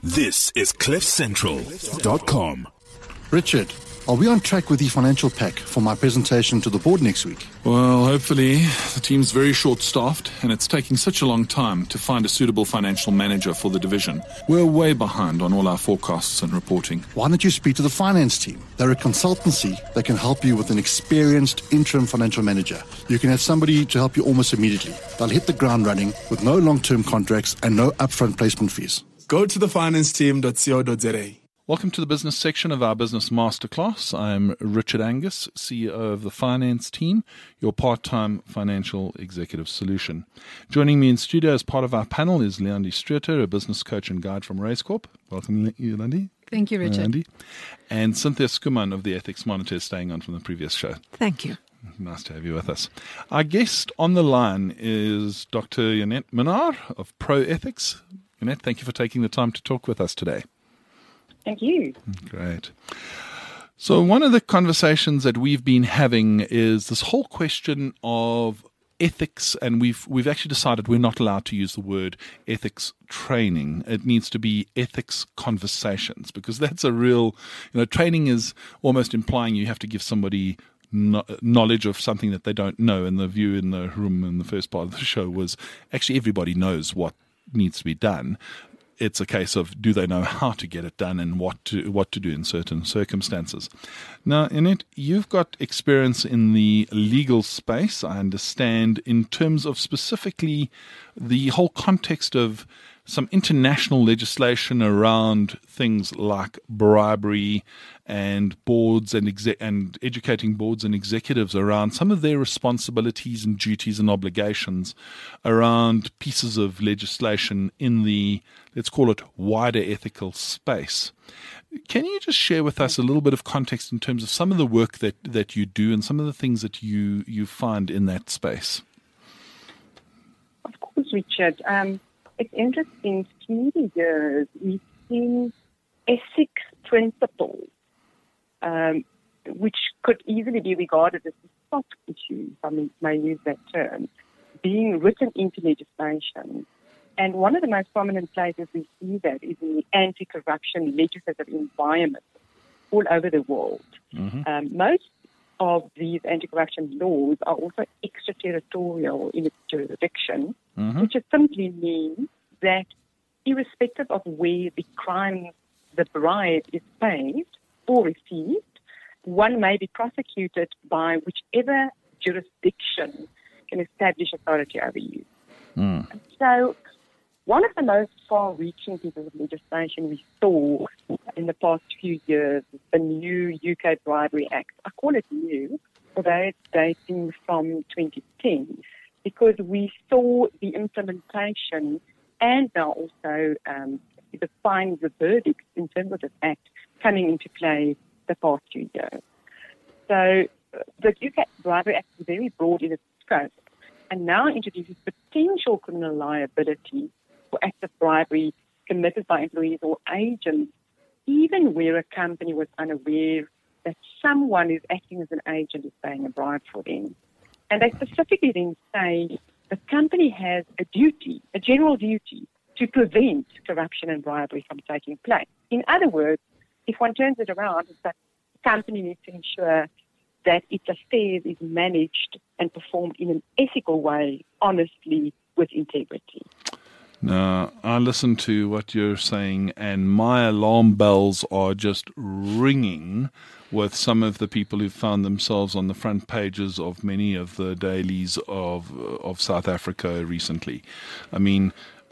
This is CliffCentral.com. Richard, are we on track with the financial pack for my presentation to the board next week? Well, hopefully. The team's very short-staffed, and it's taking such a long time to find a suitable financial manager for the division. We're way behind on all our forecasts and reporting. Why don't you speak to the finance team? They're a consultancy that can help you with an experienced interim financial manager. You can have somebody to help you almost immediately. They'll hit the ground running with no long-term contracts and no upfront placement fees. Go to thefinanceteam.co.za. Welcome to the business section of our Business Masterclass. I'm Richard Angus, CEO of the Finance Team, your part-time financial executive solution. Joining me in studio as part of our panel is Leandi Streeter, a business coach and guide from Racecorp. Welcome, Leandi. Thank you, Richard. Leandi. And Cynthia Skuman of the Ethics Monitor is staying on from the previous show. Thank you. Nice to have you with us. Our guest on the line is Dr. Janette Minnaar of Pro Ethics. Janette, thank you for taking the time to talk with us today. Thank you. Great. So one of the conversations that we've been having is this whole question of ethics, and we've actually decided we're not allowed to use the word ethics training. It needs to be ethics conversations, because that's a real, training is almost implying you have to give somebody knowledge of something that they don't know. And the view in the room in the first part of the show was actually everybody knows what needs to be done. It's a case of, do they know how to get it done and what to do in certain circumstances. Now, Annette, you've got experience in the legal space, I understand, in terms of specifically the whole context of some international legislation around things like bribery and boards and educating boards and executives around some of their responsibilities and duties and obligations around pieces of legislation in the, let's call it, wider ethical space. Can you just share with us a little bit of context in terms of some of the work that you do and some of the things that you find in that space? Of course, Richard. It's interesting, through the years, we've seen ethics principles, which could easily be regarded as a soft issue, if I may use that term, being written into legislation. And one of the most prominent places we see that is in the anti-corruption legislative environment all over the world. Mm-hmm. Most of these anti-corruption laws are also extraterritorial in its jurisdiction, mm-hmm. which just simply means that irrespective of where the crime, the bribe is paid or received, one may be prosecuted by whichever jurisdiction can establish authority over you. Mm. So one of the most far-reaching pieces of legislation we saw in the past few years is the new UK Bribery Act. I call it new, although it's dating from 2010, because we saw the implementation and now also the fines, the verdicts in terms of this act coming into play the past few years. So the UK Bribery Act is very broad in its scope and now introduces potential criminal liability for acts of bribery committed by employees or agents, even where a company was unaware that someone who's acting as an agent is paying a bribe for them. And they specifically then say the company has a duty, a general duty, to prevent corruption and bribery from taking place. In other words, if one turns it around, it's that the company needs to ensure that its affairs is managed and performed in an ethical way, honestly, with integrity. Now, I listen to what you're saying, and my alarm bells are just ringing with some of the people who found themselves on the front pages of many of the dailies of South Africa recently. I mean,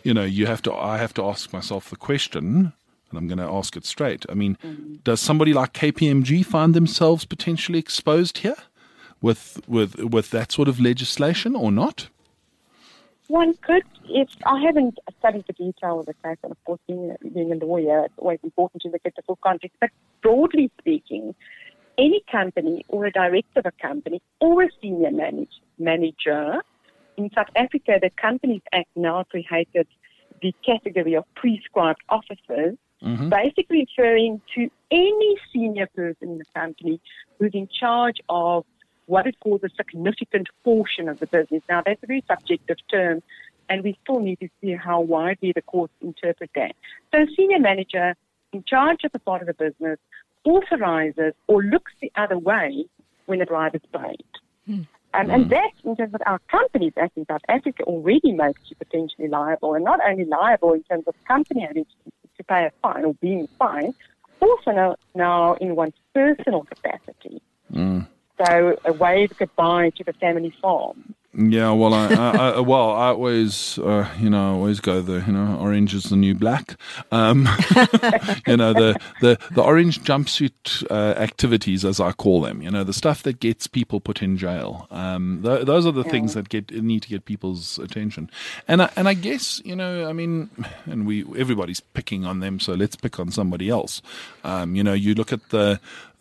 I have to ask myself the question, and I'm going to ask it straight. I mean, does somebody like KPMG find themselves potentially exposed here with that sort of legislation or not? One could, if I haven't studied the detail of the case, and of course being a lawyer, it's always important to look at the full context, but broadly speaking, any company or a director of a company or a senior manager, in South Africa, the Companies Act now created the category of prescribed officers, mm-hmm. basically referring to any senior person in the company who's in charge of what it calls a significant portion of the business. Now, that's a very subjective term and we still need to see how widely the courts interpret that. So a senior manager in charge of a part of the business authorizes or looks the other way when a bribe is paid. And that, in terms of our Companies Act in South Africa, already makes you potentially liable, and not only liable in terms of company having to pay a fine or being fined, also now in one's personal capacity. So a wave goodbye to the family farm. Yeah, well, I always, always go the, orange is the new black. The orange jumpsuit activities, as I call them, the stuff that gets people put in jail. Those are the things that need to get people's attention. And I guess, everybody's picking on them, so let's pick on somebody else. You look at the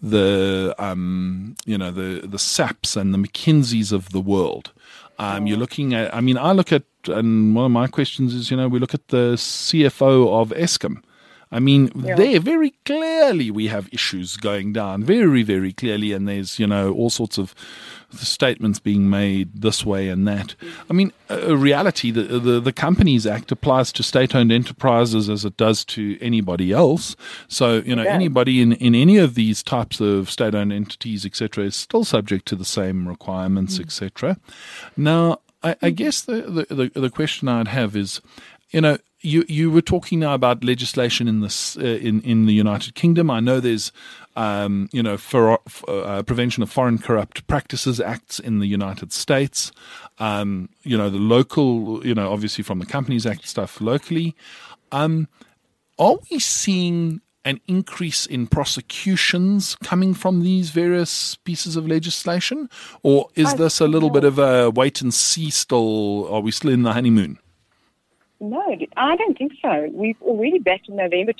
SAPs and the McKinseys of the world. You're looking at, I look at, and one of my questions is, we look at the CFO of Eskom. There very clearly we have issues going down, very, very clearly, and there's, all sorts of statements being made this way and that. A reality, the Companies Act applies to state-owned enterprises as it does to anybody else. So, anybody in any of these types of state-owned entities, etc., is still subject to the same requirements, etc. Now, I guess the question I'd have is, you were talking now about legislation in this in the United Kingdom. I know there's Prevention of Foreign Corrupt Practices Acts in the United States. The local, obviously from the Companies Act stuff locally. Are we seeing an increase in prosecutions coming from these various pieces of legislation, or is this a little bit of a wait and see? Still, are we still in the honeymoon? No, I don't think so. We've already, back in November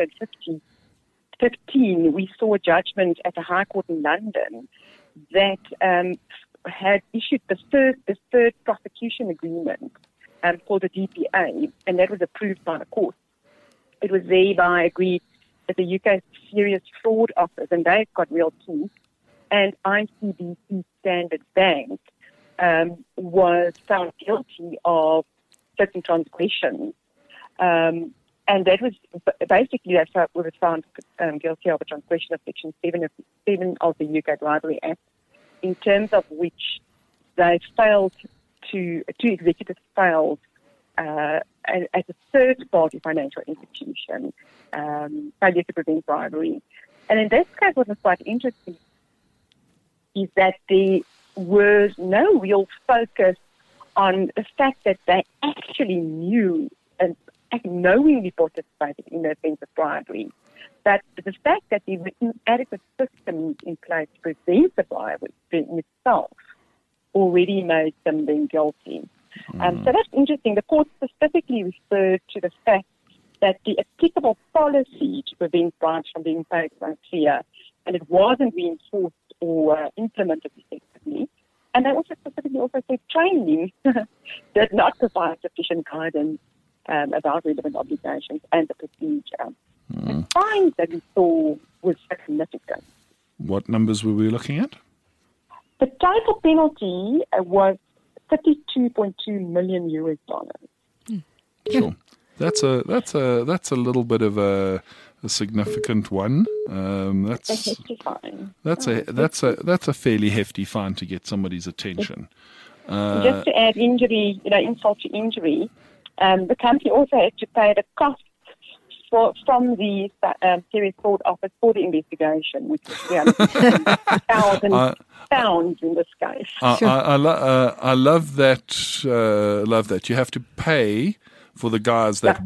2015, we saw a judgment at the High Court in London that had issued the third prosecution agreement for the DPA, and that was approved by the court. It was thereby agreed that the UK Serious Fraud Office, and they've got real teeth, and ICBC Standard Bank was found guilty of certain transgressions, and that was basically was found guilty of a transgression of Section 7 of the UK Bribery Act, in terms of which they failed two executives failed as a third-party financial institution, failure to prevent bribery. And in this case, what was quite interesting is that there was no real focus on the fact that they actually knew and knowingly participated in the offence of bribery. But the fact that there were inadequate systems in place to prevent the bribery in itself already made them then guilty. So that's interesting. The court specifically referred to the fact that the applicable policy to prevent bribes from being paid was unclear, and it wasn't reinforced or implemented effectively. And they also specifically said training did not provide sufficient guidance about relevant obligations and the procedure. The fines that we saw was significant. What numbers were we looking at? The total penalty was $32.2 million. Sure, that's a little bit of a significant one. That's a hefty fine. That's a fairly hefty fine to get somebody's attention. Just to add injury, insult to injury, the company also had to pay the costs from the Serious Fraud Office for the investigation, which was £3,000 in this case. I love that. Love that you have to pay for the guys that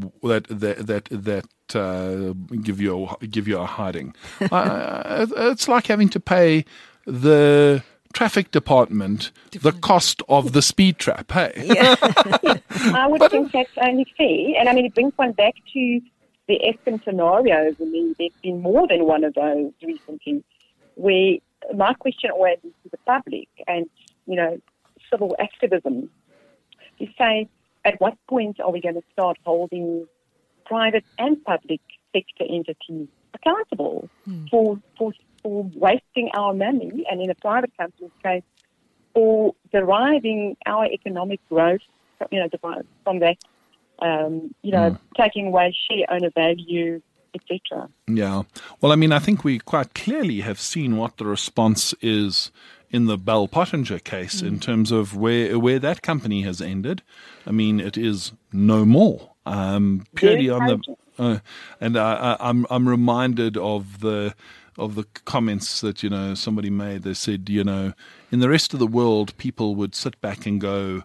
give you a hiding. It's like having to pay the traffic department the cost of the speed trap. Hey, I would think that's only fair, and it brings one back to the Eskom scenarios. There's been more than one of those recently, where my question always is to the public and, civil activism, to say, at what point are we going to start holding private and public sector entities accountable for wasting our money, and in a private company's case, for deriving our economic growth from that, taking away share owner value, etc. Yeah. Well, I mean, I think we quite clearly have seen what the response is in the Bell Pottinger case in terms of where that company has ended. I mean, it is no more. Purely on the, and I'm reminded of the comments that somebody made. They said, in the rest of the world, people would sit back and go,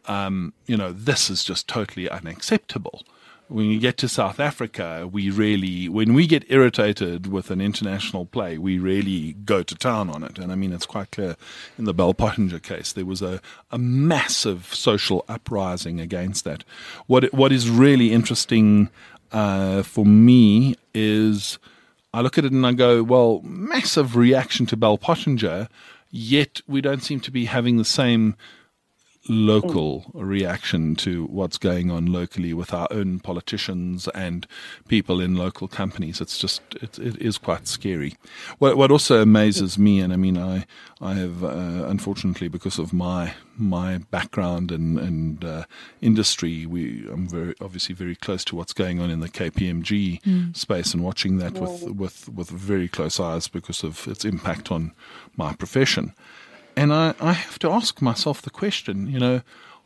this is just totally unacceptable. When you get to South Africa, when we get irritated with an international play, we really go to town on it. And I mean, it's quite clear in the Bell Pottinger case, there was a massive social uprising against that. What is really interesting for me is I look at it and I go, well, massive reaction to Bell Pottinger, yet we don't seem to be having the same local reaction to what's going on locally with our own politicians and people in local companies. It is quite scary. What also amazes me, and I mean, I have unfortunately, because of my background and industry, I'm obviously very close to what's going on in the KPMG space and watching that with very close eyes because of its impact on my profession. And I have to ask myself the question,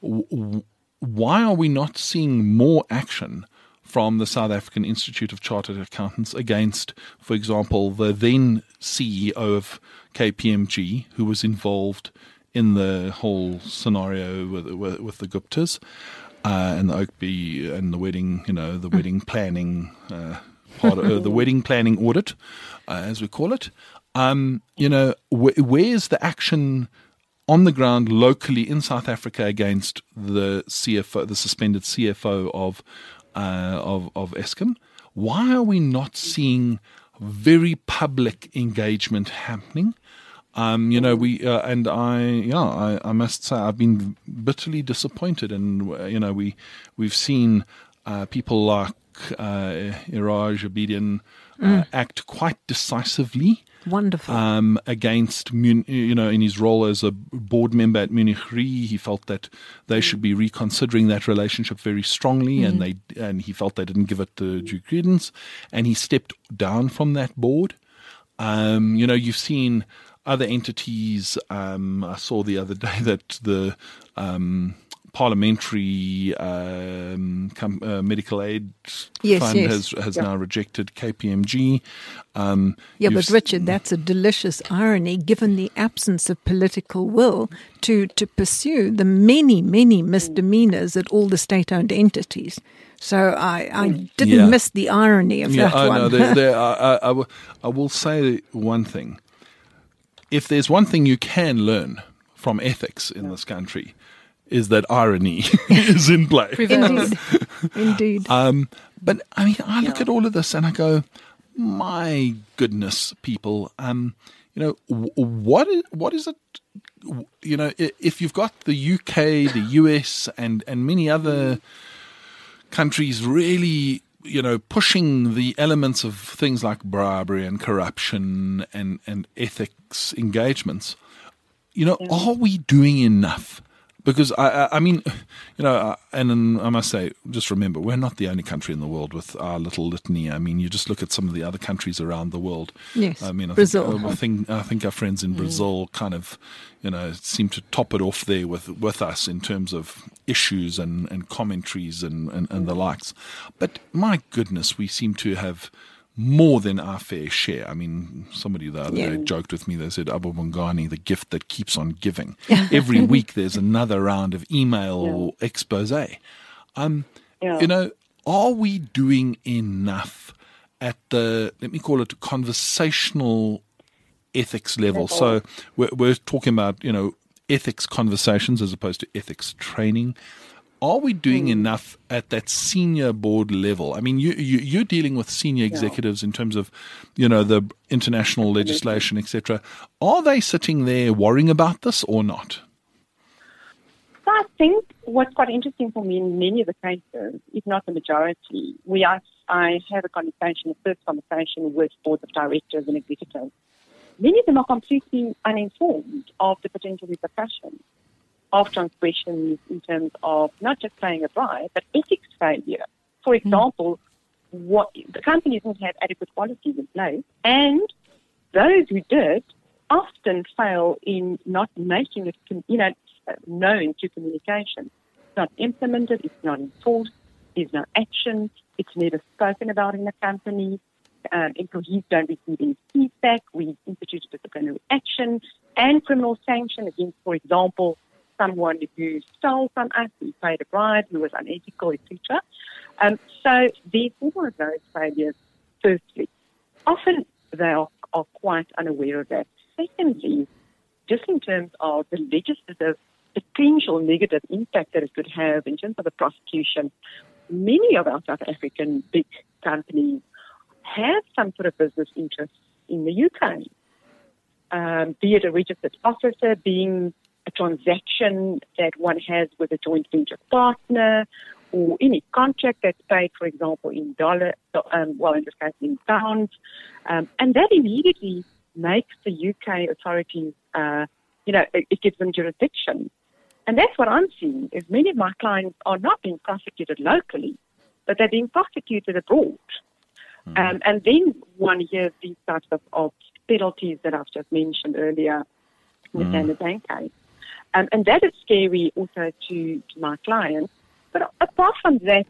why are we not seeing more action from the South African Institute of Chartered Accountants against, for example, the then CEO of KPMG, who was involved in the whole scenario with the Guptas and the Oakby and the wedding, the wedding planning part of the wedding planning audit, as we call it. Where's the action on the ground locally in South Africa against the CFO, the suspended CFO of Eskom? Why are we not seeing very public engagement happening? I must say I've been bitterly disappointed, and we've seen people like Iraj Abedian act quite decisively. Wonderful. Against, in his role as a board member at Munich Re, he felt that they should be reconsidering that relationship very strongly, and he felt they didn't give it the due credence, and he stepped down from that board. You've seen other entities. I saw the other day that the parliamentary medical aid fund has now rejected KPMG. But Richard, that's a delicious irony given the absence of political will to pursue the many, many misdemeanors at all the state-owned entities. So I didn't miss the irony of that one. I will say one thing. If there's one thing you can learn from ethics in this country, is that irony is in play. Indeed. But I mean, I look at all of this and I go, my goodness, people, what is it? If you've got the UK, the US, and many other countries really, pushing the elements of things like bribery and corruption and ethics engagements, are we doing enough? Because, and I must say, just remember, we're not the only country in the world with our little litany. I mean, you just look at some of the other countries around the world. Yes, I mean, Brazil. I think our friends in Brazil kind of, seem to top it off there with us in terms of issues and commentaries and the likes. But my goodness, we seem to have more than our fair share. I mean, somebody the other day joked with me. They said, Abu Bongani, the gift that keeps on giving. Every week there's another round of email expose. Are we doing enough at the, let me call it, conversational ethics level? So we're talking about, ethics conversations as opposed to ethics training. Are we doing enough at that senior board level? I mean, you're dealing with senior executives in terms of, the international legislation, etc. Are they sitting there worrying about this or not? So I think what's quite interesting for me in many of the cases, if not the majority, I have a first conversation with boards of directors and executives. Many of them are completely uninformed of the potential repercussions. of transgressions in terms of not just paying a bribe, but ethics failure. For example, what the company didn't have adequate policies in place, and those who did often fail in not making it, known to communication. It's not implemented, it's not enforced, there's no action, it's never spoken about in the company. Employees don't receive any feedback. We institute disciplinary action and criminal sanction against, for example, someone who stole from us, who paid a bribe, who was unethical, etc. So there's all of those failures, firstly. Often they are quite unaware of that. Secondly, just in terms of the legislative potential negative impact that it could have in terms of the prosecution, many of our South African big companies have some sort of business interest in the UK, be it a registered officer, being a transaction that one has with a joint venture partner, or any contract that's paid, for example, in dollar, in this case in pounds, and that immediately makes the UK authorities, it gives them jurisdiction. And that's what I'm seeing, is many of my clients are not being prosecuted locally, but they're being prosecuted abroad. And then one hears these types of penalties that I've just mentioned earlier within the bank case. And that is scary also to my clients. But apart from that,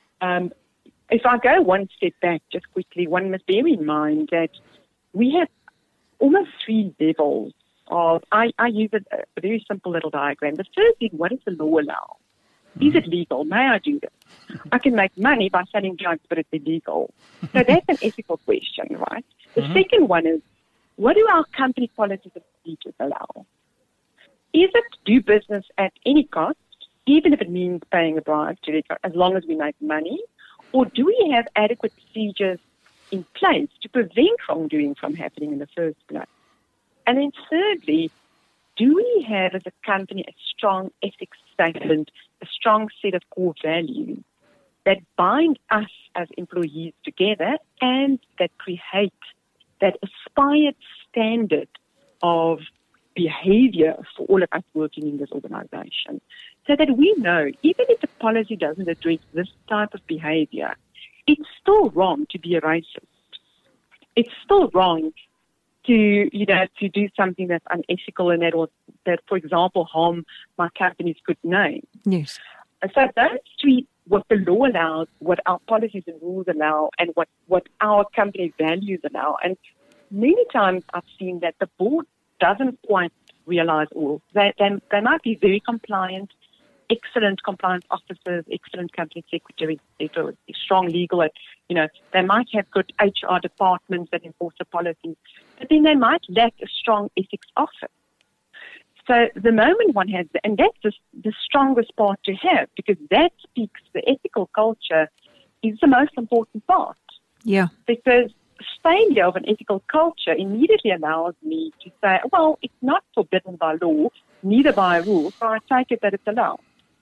if I go one step back just quickly, one must bear in mind that we have almost three levels of, I use a very simple little diagram. The first is, what does the law allow? Is it legal? May I do this? I can make money by selling drugs, but it's illegal. So that's an ethical question, right? The second one is, what do our company policies and procedures allow? Is it do business at any cost, even if it means paying a bribe, as long as we make money? Or do we have adequate procedures in place to prevent wrongdoing from happening in the first place? And then thirdly, do we have as a company a strong ethics statement, a strong set of core values that bind us as employees together and that create that aspired standard of behavior for all of us working in this organization, so that we know, even if the policy doesn't address this type of behavior, it's still wrong to be a racist. It's still wrong to do something that's unethical and that, for example, harm my company's good name. Yes. So those three, what the law allows, what our policies and rules allow, and what our company values allow. And many times I've seen that the board doesn't quite realize all. They might be very compliant, excellent compliance officers, excellent company secretaries, strong legal, they might have good HR departments that enforce the policies, but then they might lack a strong ethics office. So the moment one has, and that's the strongest part to have, because that speaks, the ethical culture is the most important part. Yeah. Because failure of an ethical culture immediately allows me to say, well, it's not forbidden by law, neither by a rule, so I take it that it's allowed.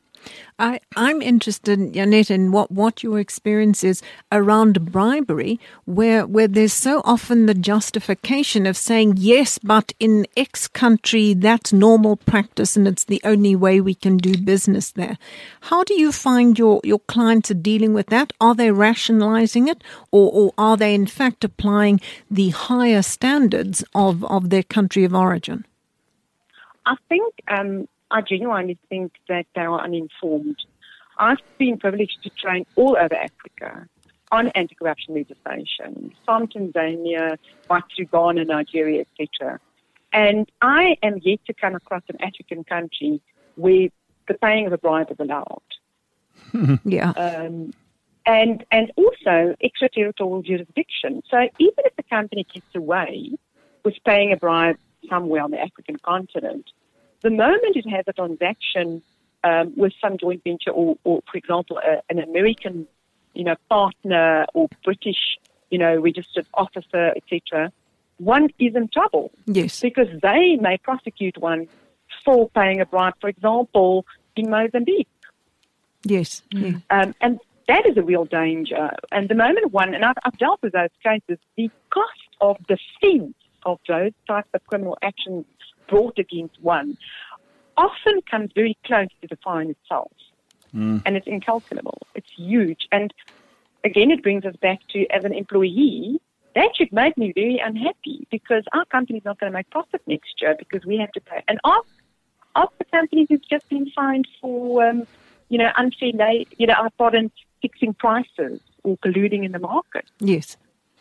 I'm interested, Janette, in what your experience is around bribery, where there's so often the justification of saying, yes, but in X country, that's normal practice and it's the only way we can do business there. How do you find your clients are dealing with that? Are they rationalizing it, or are they in fact applying the higher standards of their country of origin? I think I genuinely think that they are uninformed. I've been privileged to train all over Africa on anti-corruption legislation, from Tanzania, right through Ghana, Nigeria, etc. And I am yet to come across an African country where the paying of a bribe is allowed. Yeah. And also extraterritorial jurisdiction. So even if the company gets away with paying a bribe somewhere on the African continent, the moment it has a transaction with some joint venture or for example, an American, partner or British, registered officer, etc., one is in trouble. Yes. Because they may prosecute one for paying a bribe, for example, in Mozambique. Yes. Yeah. And that is a real danger. And the moment and I've dealt with those cases, the cost of defense of those types of criminal actions brought against one often comes very close to the fine itself. And it's incalculable. It's huge. And again, it brings us back to, as an employee, that should make me very unhappy because our company's not going to make profit next year because we have to pay. And ask the companies who've just been fined for, unfair, fixing prices or colluding in the market. Yes.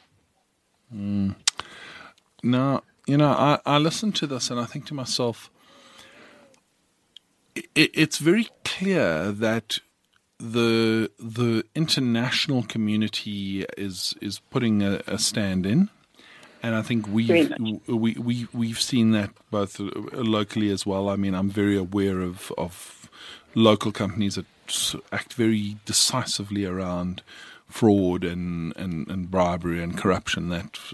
Now, I listen to this and I think to myself, it's very clear that the international community is putting a stand in, and I think we've seen that both locally as well. I mean, I'm very aware of local companies that act very decisively around fraud and bribery and corruption.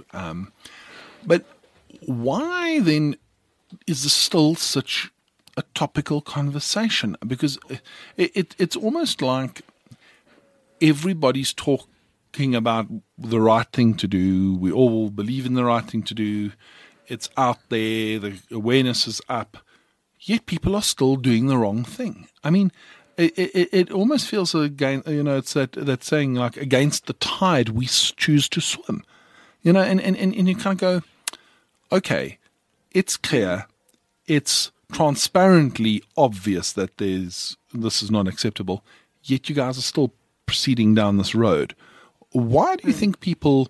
But why then is this still such a topical conversation? Because it's almost like everybody's talking about the right thing to do. We all believe in the right thing to do. It's out there. The awareness is up. Yet people are still doing the wrong thing. I mean, it almost feels again. It's that saying like against the tide we choose to swim. And you kind of go, okay, it's clear, it's transparently obvious that this is not acceptable, yet you guys are still proceeding down this road. Why do you think people,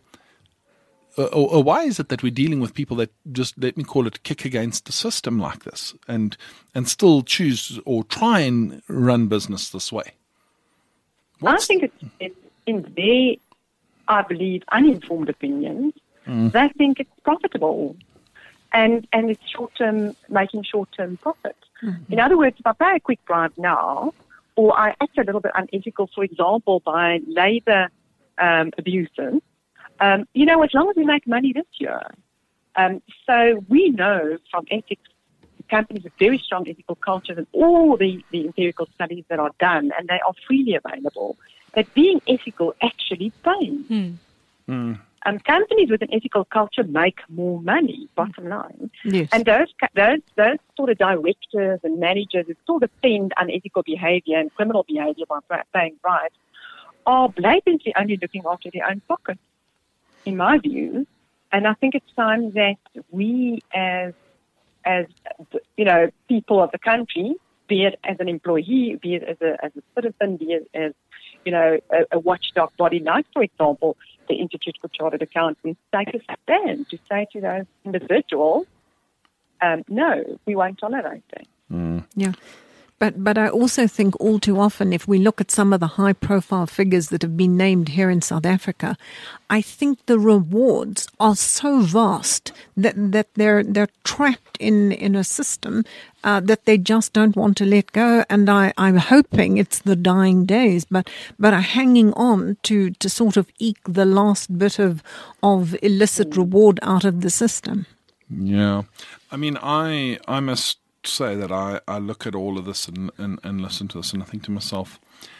or why is it that we're dealing with people that just, let me call it, kick against the system like this and still choose or try and run business this way? I think it's in their, I believe, uninformed opinions. They think it's profitable. And it's making short-term profit. In other words, if I pay a quick bribe now, or I act a little bit unethical, for example, by labour abuses, as long as we make money this year. So we know from ethics, companies with very strong ethical cultures and all the empirical studies that are done, and they are freely available, that being ethical actually pays. Companies with an ethical culture make more money, bottom line. Yes. And those sort of directors and managers who still defend unethical behavior and criminal behavior by paying bribes are blatantly only looking after their own pockets, in my view. And I think it's time that we as people of the country, be it as an employee, be it as a citizen, be it as a watchdog body like, for example, the Institute for Chartered Accountants, take a stand to say to those individuals, no, we won't tolerate that. Yeah. But I also think all too often, if we look at some of the high-profile figures that have been named here in South Africa, I think the rewards are so vast that they're trapped in a system that they just don't want to let go. And I'm hoping it's the dying days, but are hanging on to sort of eke the last bit of illicit reward out of the system. Yeah. I mean, I must say that I look at all of this and listen to this and I think to myself,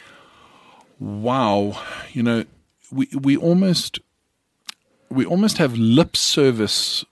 wow, we almost have lip service,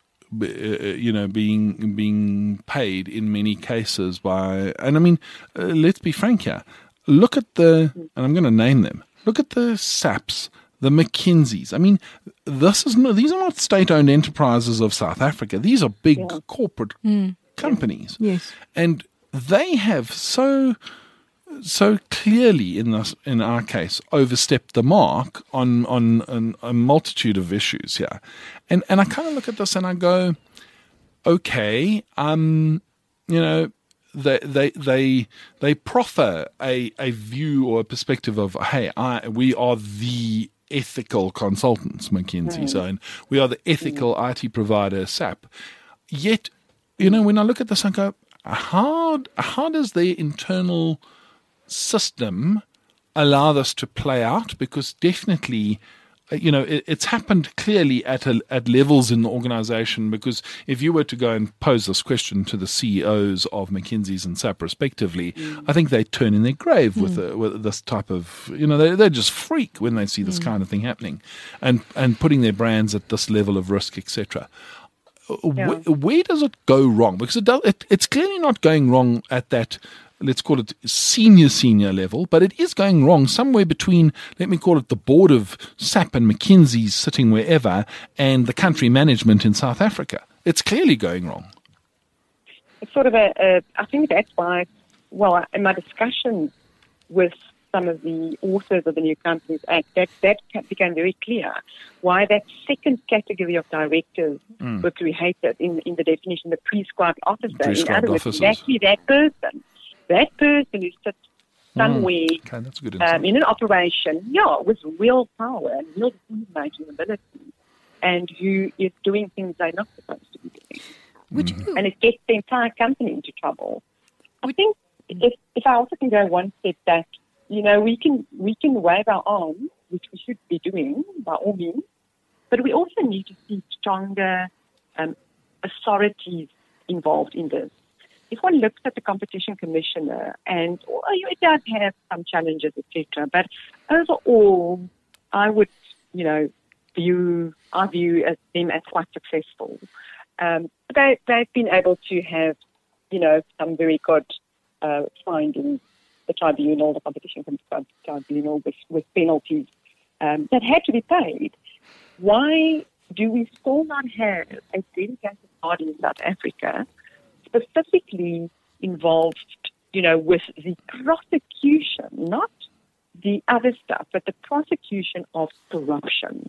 being paid in many cases by, and I mean, let's be frank here. Look at and I'm going to name them. Look at the SAPs, the McKinseys. I mean, these are not state-owned enterprises of South Africa. These are big corporate companies. Yes. And they have so clearly in our case overstepped the mark on a multitude of issues here. And I kind of look at this and I go, okay, they proffer a view or a perspective of, hey, we are the ethical consultants, McKinsey, so, and we are the ethical IT provider, SAP. Yet, when I look at this, I go, how does their internal system allow this to play out? Because definitely, it's happened clearly at levels in the organization. Because if you were to go and pose this question to the CEOs of McKinsey's and SAP respectively, I think they turn in their grave with this type of, they just freak when they see this kind of thing happening and putting their brands at this level of risk, etc. where does it go wrong? Because it's clearly not going wrong at that, let's call it senior level, but it is going wrong somewhere between, let me call it the board of SAP and McKinsey's sitting wherever, and the country management in South Africa. It's clearly going wrong. It's sort of I think that's why, well, in my discussion with some of the authors of the New Companies Act, that became very clear why that second category of directors were created in the definition, the prescribed officer. In other words, exactly that person who sits somewhere that's a good in an operation, with real power and real decision-making ability, and who is doing things they're not supposed to be doing. And it gets the entire company into trouble. I think if I also can go one step back, we can wave our arms, which we should be doing by all means, but we also need to see stronger authorities involved in this. If one looks at the competition commissioner, and it does have some challenges, etc., but overall, I would, view them as quite successful. They've been able to have, some very good findings. The tribunal, the competition tribunal, with penalties that had to be paid. Why do we still not have a dedicated body in South Africa specifically involved, with the prosecution, not the other stuff, but the prosecution of corruption?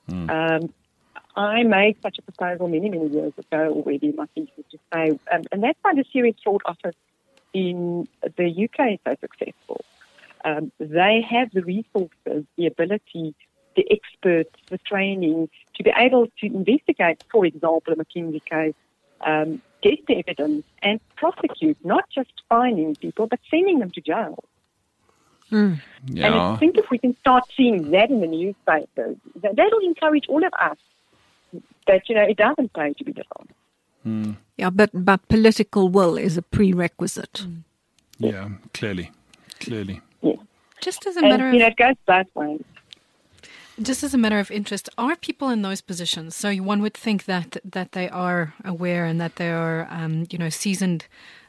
I made such a proposal many, many years ago already in my thesis to say, and that's why the Serious Fraud Office in the UK is so successful. They have the resources, the ability, the experts, the training to be able to investigate, for example, a McKinsey case, get the evidence and prosecute, not just finding people, but sending them to jail. And I think if we can start seeing that in the newspapers, that'll encourage all of us that, it doesn't pay to be dishonest. Yeah, but political will is a prerequisite. Yeah, clearly. Yeah. Just as a matter of... it goes both ways. Just as a matter of interest, are people in those positions? So one would think that they are aware and that they are, seasoned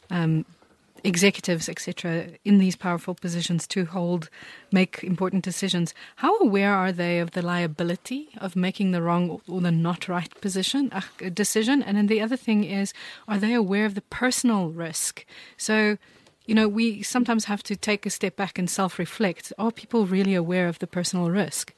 executives, etc., in these powerful positions to make important decisions. How aware are they of the liability of making the wrong or the not right decision? And then the other thing is, are they aware of the personal risk? So, we sometimes have to take a step back and self-reflect. Are people really aware of the personal risk?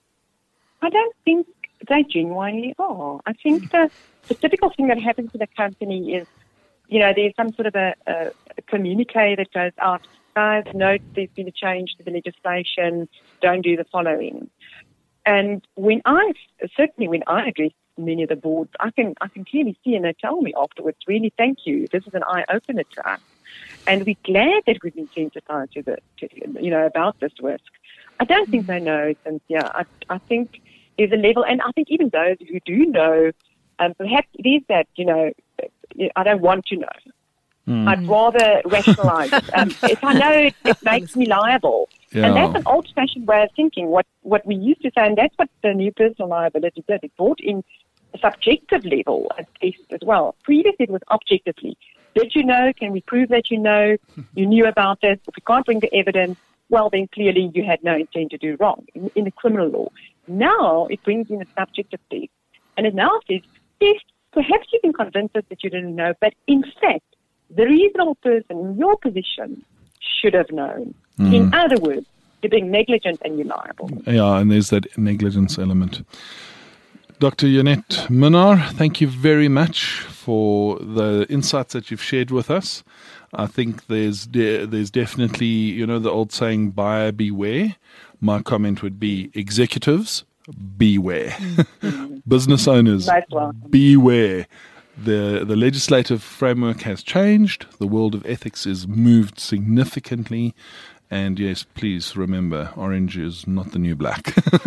I don't think they genuinely are. I think the typical thing that happens in a company is, there's some sort of a communique that goes out. Guys, note there's been a change to the legislation. Don't do the following. And when I address many of the boards, I can clearly see, and they tell me afterwards, really, thank you. This is an eye-opener to us. And we're glad that we've been sensitized about this risk. I don't think they know, Cynthia. I think there's a level, and I think even those who do know, perhaps it is that, I don't want to know. I'd rather rationalize it. If I know it makes me liable. Yeah. And that's an old-fashioned way of thinking. What we used to say, and that's what the new personal liability did. It brought in a subjective level as well. Previously, it was objectively. Did you know? Can we prove that you know? You knew about this. If we can't bring the evidence, well, then clearly you had no intent to do wrong in the criminal law. Now it brings in a subjective test. And it now says, yes, perhaps you can convince us that you didn't know, but in fact, the reasonable person in your position should have known. In other words, you're being negligent and you're liable. Yeah, and there's that negligence element. Dr. Janette Minnaar, thank you very much for the insights that you've shared with us. I think there's definitely, the old saying, buyer beware. My comment would be executives, beware. Business owners, beware. The legislative framework has changed. The world of ethics is moved significantly. And yes, please remember, orange is not the new black.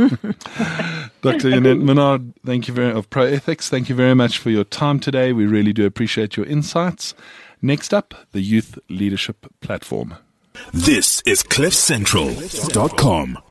Dr. Janette Minnaar, thank you of ProEthics. Thank you very much for your time today. We really do appreciate your insights. Next up, the Youth Leadership Platform. This is CliffCentral.com.